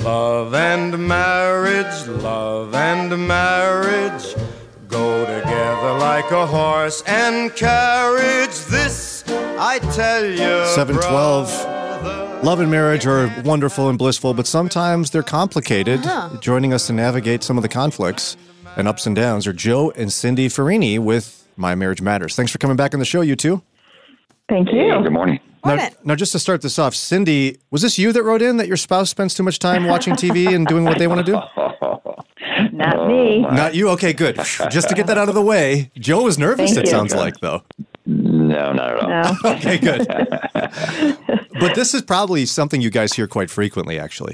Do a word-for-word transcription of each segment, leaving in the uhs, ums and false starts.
Love and marriage, love and marriage go together like a horse and carriage. This I tell you, seven twelve. Love and marriage are wonderful and blissful, but sometimes they're complicated. Uh-huh. Joining us to navigate some of the conflicts and ups and downs are Joe and Cindy Farini with My Marriage Matters. Thanks for coming back on the show, you two. Thank you. Hey, good morning. Now, now, just to start this off, Cindy, was this you that wrote in that your spouse spends too much time watching T V and doing what they want to do? Not me. Not you? Okay, good. Just to get that out of the way. Joe was nervous, Thank it you. sounds like, though. No, not at all. No. Okay, good. But this is probably something you guys hear quite frequently, actually.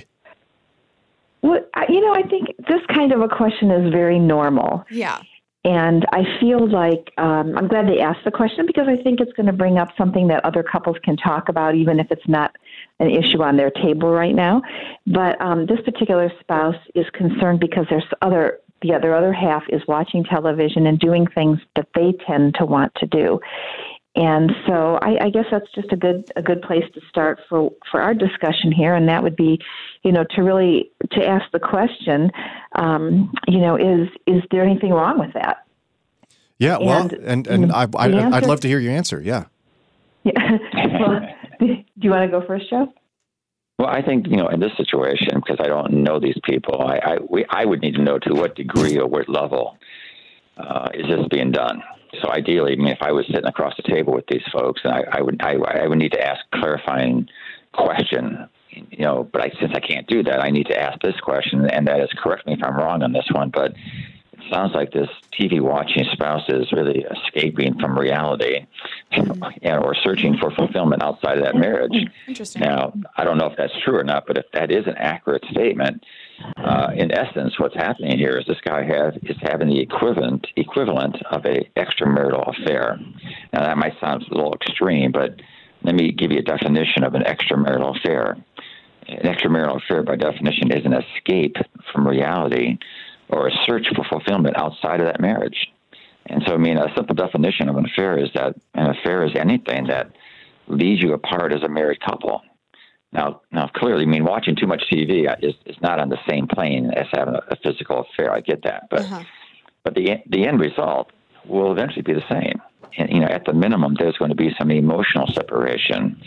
Well, I- you know, I think this kind of a question is very normal. Yeah. And I feel like um, I'm glad they asked the question because I think it's going to bring up something that other couples can talk about, even if it's not an issue on their table right now. But um, this particular spouse is concerned because there's other the other other half is watching television and doing things that they tend to want to do. And so I, I guess that's just a good a good place to start for, for our discussion here, and that would be, you know, to really to ask the question, um, you know, is is there anything wrong with that? Yeah, well, and and, and I, I answer, I'd love to hear your answer. Yeah. Yeah. Well, do you want to go first, Joe? Well, I think, you know, in this situation, because I don't know these people, I I, we, I would need to know to what degree or what level uh, is this being done. So ideally, I mean, if I was sitting across the table with these folks, and I, I would I, I would need to ask clarifying question, you know. But I, since I can't do that, I need to ask this question, and that is, correct me if I'm wrong on this one, but it sounds like this T V watching spouse is really escaping from reality, mm-hmm. and, or searching for fulfillment outside of that marriage. Interesting. Now, I don't know if that's true or not, but if that is an accurate statement, uh, in essence, what's happening here is this guy have, is having the equivalent equivalent of a extramarital affair. Now, that might sound a little extreme, but let me give you a definition of an extramarital affair. An extramarital affair, by definition, is an escape from reality or a search for fulfillment outside of that marriage. And so, I mean, a simple definition of an affair is that an affair is anything that leads you apart as a married couple. Now, now, clearly, I mean, watching too much T V is, is not on the same plane as having a, a physical affair. I get that, but uh-huh. but the the end result will eventually be the same. And, you know, at the minimum, there's going to be some emotional separation,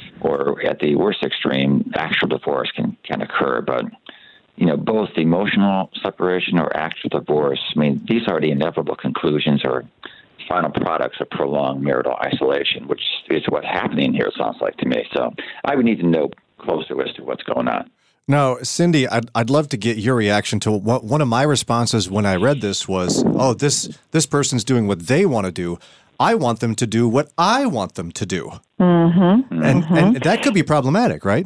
or at the worst extreme, actual divorce can can occur. But you know, both the emotional separation or actual divorce, I mean, these are the inevitable conclusions or final products of prolonged marital isolation, which is what's happening here, it sounds like to me. So I would need to know closer as to what's going on. Now, Cindy, I'd, I'd love to get your reaction to what one of my responses when I read this was, oh, this this person's doing what they want to do. I want them to do what I want them to do. Mm-hmm. And, mm-hmm. and that could be problematic, right?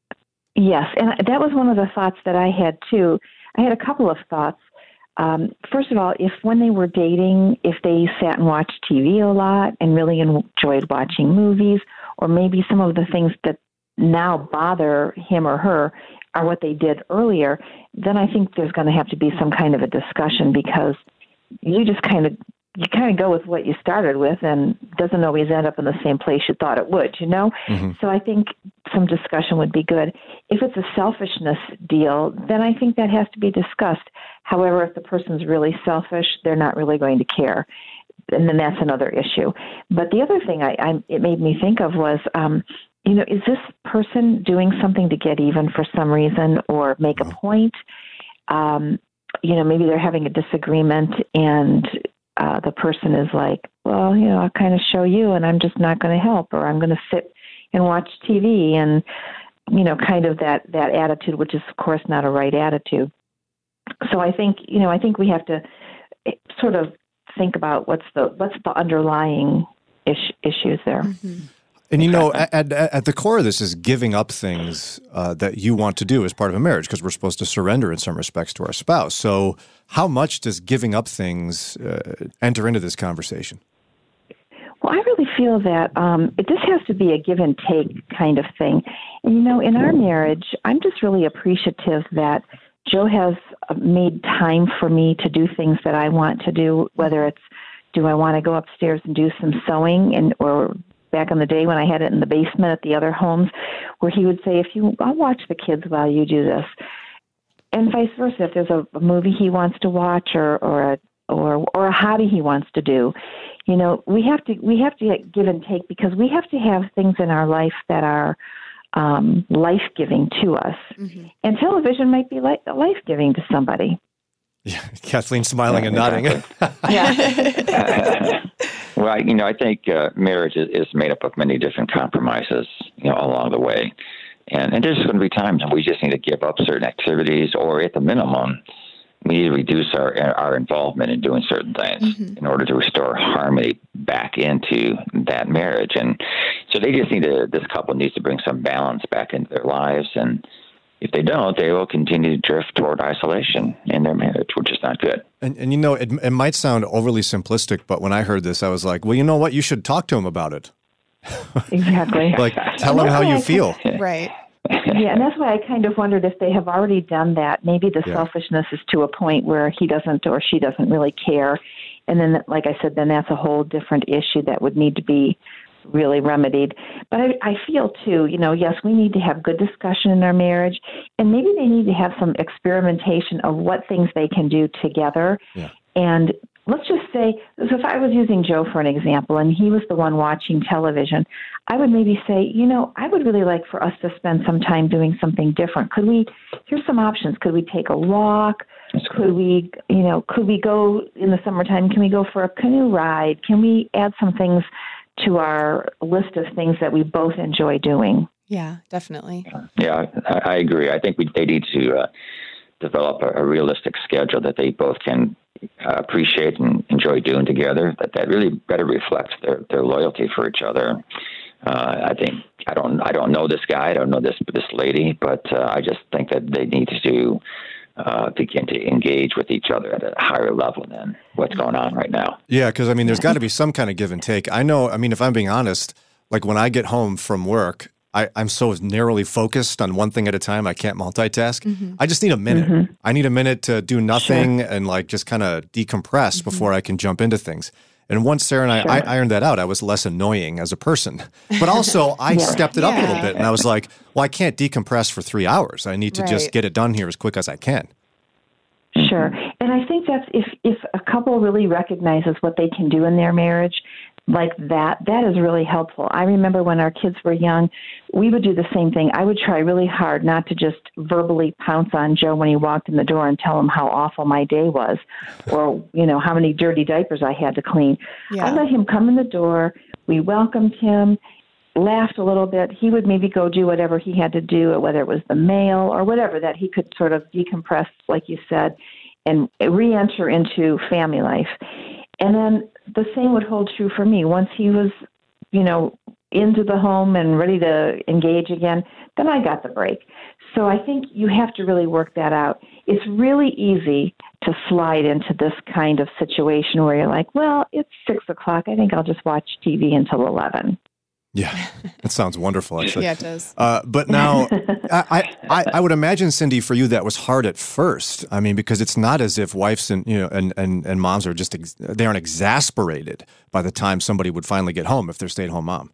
Yes, and that was one of the thoughts that I had, too. I had a couple of thoughts. Um, first of all, if when they were dating, if they sat and watched T V a lot and really enjoyed watching movies, or maybe some of the things that now bother him or her are what they did earlier, then I think there's going to have to be some kind of a discussion, because you just kind of you kind of go with what you started with, and it doesn't always end up in the same place you thought it would, you know? Mm-hmm. So I think some discussion would be good. If it's a selfishness deal, then I think that has to be discussed. However, if the person's really selfish, they're not really going to care. And then that's another issue. But the other thing I, I it made me think of was, um, you know, is this person doing something to get even for some reason or make a point? Um, you know, maybe they're having a disagreement and uh, the person is like, well, you know, I'll kind of show you and I'm just not going to help, or I'm going to sit and watch T V, and, you know, kind of that, that attitude, which is, of course, not a right attitude. So I think, you know, I think we have to sort of think about what's the what's the underlying is- issues there. Mm-hmm. And, you know, at, at, at the core of this is giving up things uh, that you want to do as part of a marriage, because we're supposed to surrender in some respects to our spouse. So how much does giving up things uh, enter into this conversation? Well, I really feel that um, it, this has to be a give and take kind of thing. And, you know, in our marriage, I'm just really appreciative that Joe has made time for me to do things that I want to do, whether it's, do I want to go upstairs and do some sewing, and or back in the day when I had it in the basement at the other homes, where he would say, if you, I'll watch the kids while you do this. and vice versa. If there's a, a movie he wants to watch, or or a or or a hobby he wants to do, you know, we have to we have to give and take, because we have to have things in our life that are um, life-giving to us. Mm-hmm. And television might be like life-giving to somebody. Yeah, Kathleen smiling yeah, and nodding. Yeah. Well, you know, I think uh, marriage is, is made up of many different compromises, you know, along the way. And, and there's going to be times when we just need to give up certain activities, or at the minimum, we need to reduce our our involvement in doing certain things mm-hmm. in order to restore harmony back into that marriage. And so they just need to, this couple needs to bring some balance back into their lives. And if they don't, they will continue to drift toward isolation in their marriage, which is not good. And, and you know, it, it might sound overly simplistic, but when I heard this, I was like, well, you know what? You should talk to him about it. Exactly. Like, tell him how you feel. Right. Yeah, and that's why I kind of wondered if they have already done that. Maybe the yeah. selfishness is to a point where he doesn't or she doesn't really care. And then, like I said, then that's a whole different issue that would need to be really remedied. But I, I feel, too, you know, yes, we need to have good discussion in our marriage, and maybe they need to have some experimentation of what things they can do together. Yeah. And let's just say, so if I was using Joe for an example, and he was the one watching television, I would maybe say, you know, I would really like for us to spend some time doing something different. Could we, here's some options. Could we take a walk? Could we, you know, could we go in the summertime? Can we go for a canoe ride? Can we add some things to our list of things that we both enjoy doing? Yeah, definitely. Yeah, I, I agree. I think we, they need to uh, develop a, a realistic schedule that they both can uh, appreciate and enjoy doing together, that, that really better reflects their, their loyalty for each other. Uh, I think I don't I don't know this guy, I don't know this this lady, but uh, I just think that they need to uh, begin to engage with each other at a higher level than what's going on right now. Yeah, because I mean, there's got to be some kind of give and take. I know. I mean, if I'm being honest, like when I get home from work, I, I'm so narrowly focused on one thing at a time. I can't multitask. Mm-hmm. I just need a minute. Mm-hmm. I need a minute to do nothing sure. and like just kind of decompress mm-hmm. before I can jump into things. And once Sarah and I, sure. I ironed that out, I was less annoying as a person. But also, I yeah. stepped it up yeah. a little bit, and I was like, well, I can't decompress for three hours. I need to right. just get it done here as quick as I can. Sure. And I think that's if, if a couple really recognizes what they can do in their marriage, like that, that is really helpful. I remember when our kids were young, we would do the same thing. I would try really hard not to just verbally pounce on Joe when he walked in the door and tell him how awful my day was, or, you know, how many dirty diapers I had to clean. Yeah. I let him come in the door. We welcomed him, laughed a little bit. He would maybe go do whatever he had to do, whether it was the mail or whatever, that he could sort of decompress, like you said, and re-enter into family life. And then the same would hold true for me. Once he was, you know, into the home and ready to engage again, then I got the break. So I think you have to really work that out. It's really easy to slide into this kind of situation where you're like, well, it's six o'clock. I think I'll just watch T V until eleven. Yeah, that sounds wonderful, actually. Yeah, it does. Uh, but now, I, I, I would imagine, Cindy, for you, that was hard at first. I mean, because it's not as if wives and you know and, and, and moms are just ex- they aren't exasperated by the time somebody would finally get home if they're stay-at-home mom.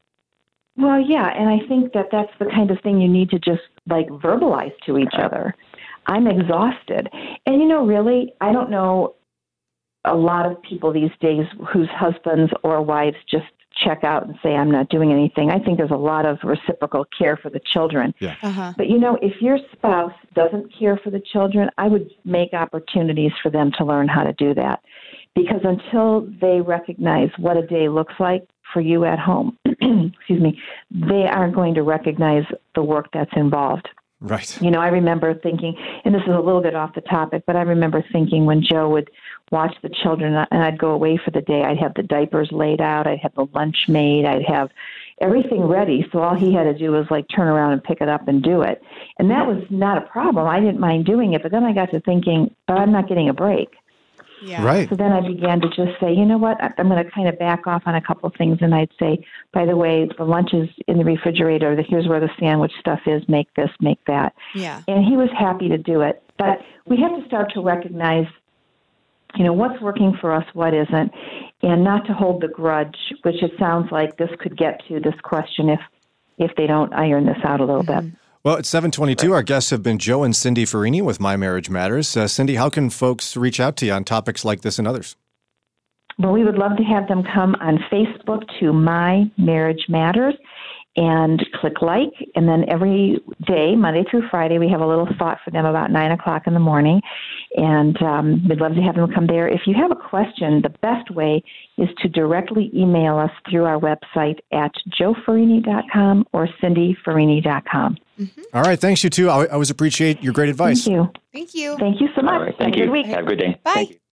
Well, yeah, and I think that that's the kind of thing you need to just like verbalize to each other. I'm exhausted, and you know, really, I don't know a lot of people these days whose husbands or wives just check out and say, I'm not doing anything. I think there's a lot of reciprocal care for the children. Yeah. Uh-huh. But, you know, if your spouse doesn't care for the children, I would make opportunities for them to learn how to do that. Because until they recognize what a day looks like for you at home, excuse me, they aren't going to recognize the work that's involved. Right. You know, I remember thinking, and this is a little bit off the topic, but I remember thinking when Joe would watch the children and I'd go away for the day, I'd have the diapers laid out, I'd have the lunch made, I'd have everything ready. So all he had to do was like turn around and pick it up and do it. And that was not a problem. I didn't mind doing it. But then I got to thinking, but I'm not getting a break. Yeah. Right. So then I began to just say, you know what, I'm going to kind of back off on a couple of things. And I'd say, by the way, the lunch is in the refrigerator. Here's where the sandwich stuff is. Make this, make that. Yeah. And he was happy to do it. But we have to start to recognize, you know, what's working for us, what isn't, and not to hold the grudge, which it sounds like this could get to this question if if they don't iron this out a little mm-hmm. bit. Well, it's seven twenty-two. Our guests have been Joe and Cindy Farini with My Marriage Matters. Uh, Cindy, how can folks reach out to you on topics like this and others? Well, we would love to have them come on Facebook to My Marriage Matters and click like. And then every day, Monday through Friday, we have a little thought for them about nine o'clock in the morning. And um, we'd love to have them come there. If you have a question, the best way is to directly email us through our website at joe farini dot com or cindy farini dot com. Mm-hmm. All right. Thanks, you too. I, I always appreciate your great advice. Thank you. Thank you. Thank you so much. All right, thank have a you. good week. Have a good day. Bye. Thank you.